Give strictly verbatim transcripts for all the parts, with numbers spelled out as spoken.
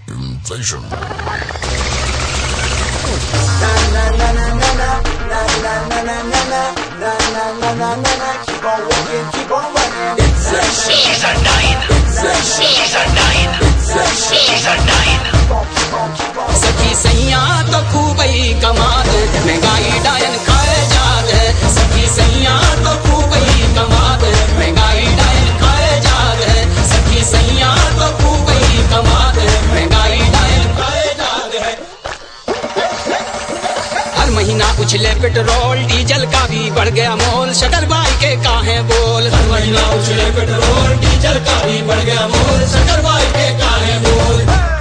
Inflation. Keep on walking, keep on running. She's a nine. She's a nine. She's a nine. सखी सैया तो खूब ही कमाल, महंगाई डायन खाए जात है। सखी सैया तो खूब ही कमाल, महंगाई डायन खाए जात है। सखी सैया तो खूब ही कमाल, महंगाई डायन खाए जात है। हर महीना उछले पेट्रोल डीजल का भी बढ़ गया मोल, शकर भाई के काहे बोल। हर महीना उछले पेट्रोल डीजल का भी बढ़ गया मोल, शकर भाई के काहे बोल।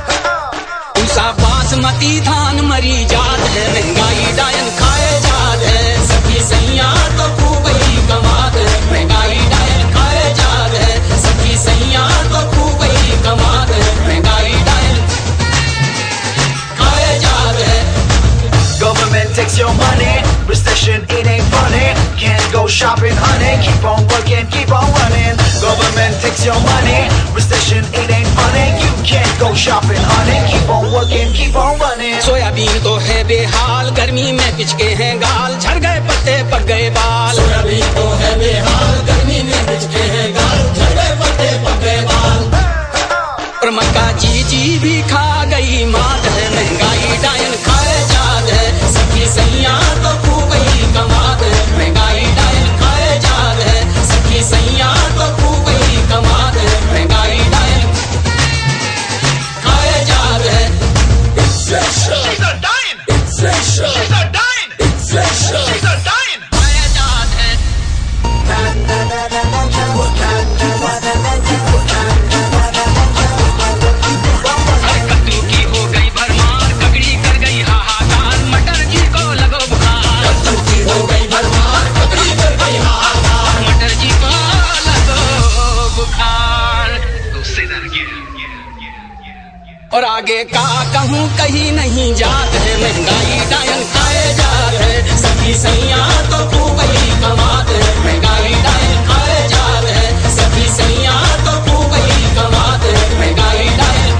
बासमती धान मरी जात है, महंगाई डायन खाए जात है। सखी सैया तो खूब ही कमात है, महंगाई डायन खाए जात है। सखी सैया तो खूब ही कमात है, महंगाई डायन खाए जात है। Government takes your money, recession it ain't funny. Can't go shopping, honey. Keep on working, keep on running. Government takes your money, recession it ain't funny. You can't go shopping, honey. Keep on working, keep on running. Soybean तो है बेहाल, गर्मी में पिचके हैं गाल, झड़ गए पत्ते पक गए बाल। सोयाबीन तो है बेहाल, गर्मी में पिचके हैं गाल, झड़ गए पत्ते पक गए बाल। और मक्का जी जी भी खा गई मात है, महंगाई डायन खाए जात है। सखी सैया तो खूब ही कमात है, महंगाई डायन खाए जात है। सखी सैया तो खूब ही कमात है, महंगाई डायन खाए जात है। She's a dime. She's a dime. She's a dime. खाए जात है। कद्दू की हो गई भरमार, ककड़ी कर गई हाहाकार, मटर जी को लगो बुखार। कद्दू की हो गई भरमार, ककड़ी कर गई हाहाकार, मटर जी को लगो बुखार। और आगे का कहूँ कहीं नहीं जात है, महंगाई डायन खाए जात है। सखी सैया तो खूब ही कमात है, महंगाई डायन खाए जात है। सखी सैया तो खूब ही कमात है, महंगाई डायन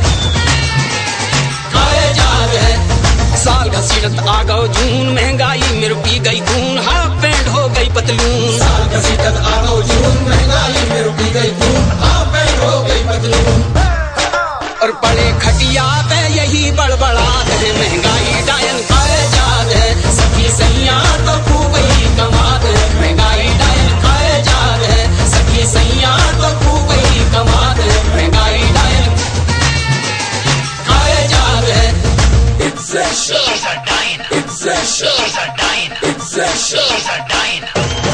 खाए जात है। साल घसीटत आ गओ जून, महंगाई में रुपी गई खून, हाफ पैंट हो गई पतलून। साल घसीटत आ गओ जून, महंगाई में रुपी गई खून, हाफ पैंट हो गई पतलून। और पड़े खटिया पे यही बड़बड़ात है, महंगाई डायन खाए जात है। सखी सैया तो खूब ही कमात है, महंगाई डायन खाए जात है। सखी सैया तो खूब ही कमात है, महंगाई डायन खाए जात है। She's a dime. She's a dime. She's a dime.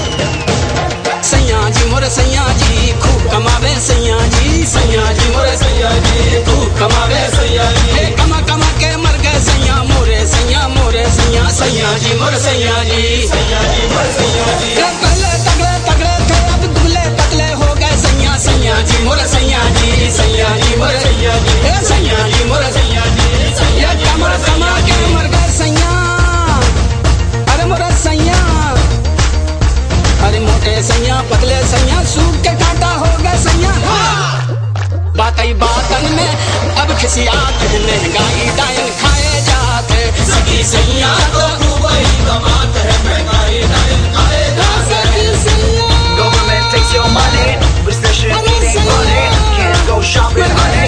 सैया जी मोरे सैया जी खूब कमावे सैया जी, सैया जी मोरे सैया जी खूब कमावे सैया जी। कमा कमा के मर गए सैया मोरे सैया मोरे सैया, सैया जी मोरे सैया जी, सैया जी मोरे सैया जी। पहले तगड़े तगड़े थे अब दुबले पतले हो गए सैया, सैया जी मोरे सैया जी, सैया जी मोरे सैया जी, सैया जी मोरे सैया जी। सैया कमा कमा के मर गए सैया, अरे मोरे सैया। अरे मोटे सैया पतले सैया सूख के कांटा हो गए सैया। बातई बातन में अब खिसियात है, महंगाई डायन खाए जात है। सखी सैया तो खूब ही कमात है, महंगाई डायन खाए जात है। Government takes your money, recession it ain't funny. Can't go shopping, honey.